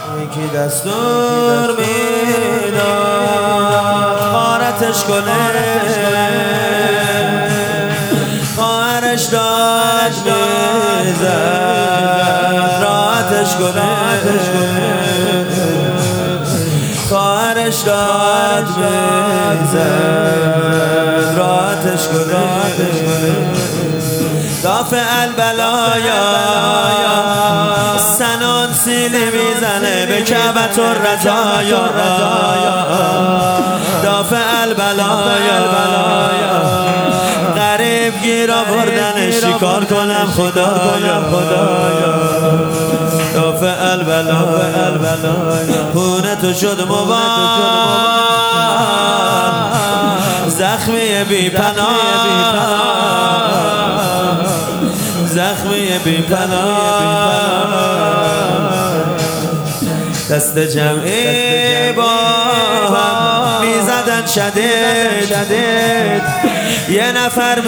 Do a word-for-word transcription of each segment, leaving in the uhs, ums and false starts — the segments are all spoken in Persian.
یکی دستور میداد خارتش کنه، خواهرش داد میزد راحتش کنه، خواهرش داد میزد راحتش کنه. دافع البلایا سنان سیلی میزنه به کعبت الرزایا، دافع البلایا غریب گیر آوردن شکار کنم خدایا، دافع البلایا پونه تو شد مبار زخمی بی پناه، زخمی بی پناه. دست جمعی با هم میزدن شدید، یه نفر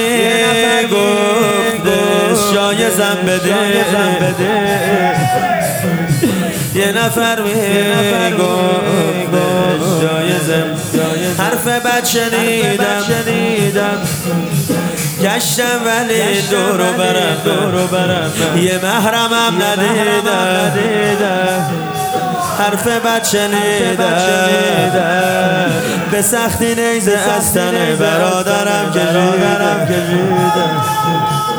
میگفتش جایزم بده، یه نفر میگفتش جایزم. حرف بد شنیدم گشتم ولی دورو برم دورو برم یه محرمم ندیدم. حرف بد شنیدم به سختی نیزه از تن برادرم کشیدم.